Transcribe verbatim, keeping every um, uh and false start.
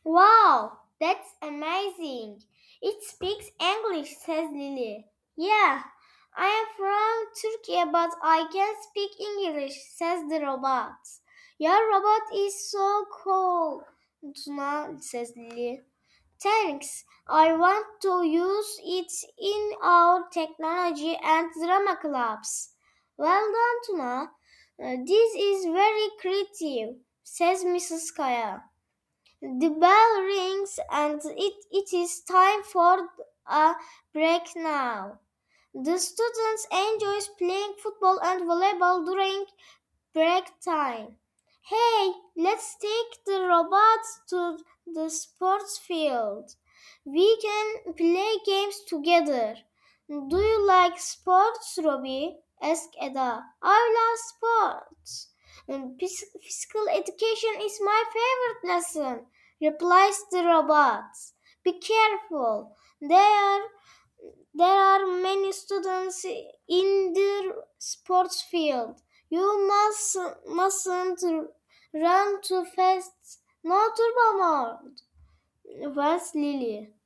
Wow, that's amazing. It speaks English, says Lily. Yeah, I am from Turkey, but I can speak English, says the robot. Your robot is so cool, Tuna, says Lily. Thanks. I want to use it in our technology and drama clubs. Well done, Tuna. Uh, this is very creative, says missus Kaya. The bell rings and it, it is time for a break now. The students enjoy playing football and volleyball during break time. Hey, let's take the robots to the sports field. We can play games together. Do you like sports, Robbie? Asked Ada. I love sports. "Um, phys- Physical education is my favorite lesson, replies the robot. Be careful. There, there are many students in the sports field. You must mustn't run too fast. No turbo mode. Was Lily.